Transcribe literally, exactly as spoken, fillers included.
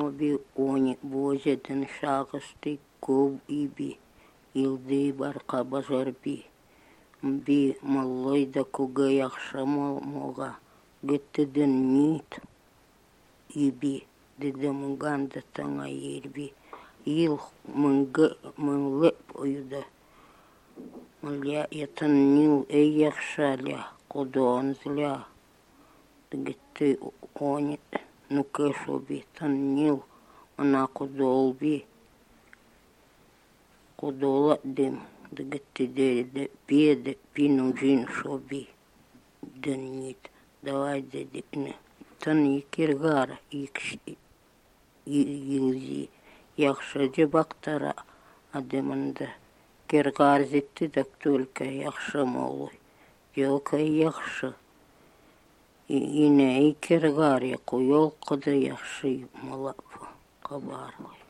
би они божеден шағысты көв иби. Илды барқа бажарби. Би маллойда куга яхшамал моға. Геттеден нит иби. Деде муганда таңа ерби. Ил мыңлеп ойда. Маля ятан нил эй яхшаля. Кодон зля. Дегетте они нукешоби. Тан нил она кодолби. Кодола дем. Дегетте де педе пинужин шоби. Den нит. Давай дедекне. Тан икергара икши. Илзи. Яхша дебактара адеманда. Кергар зетти так только яхша молой. Йока яхша. Ине икергар яку йолкада яхши малапа. Кабарлай.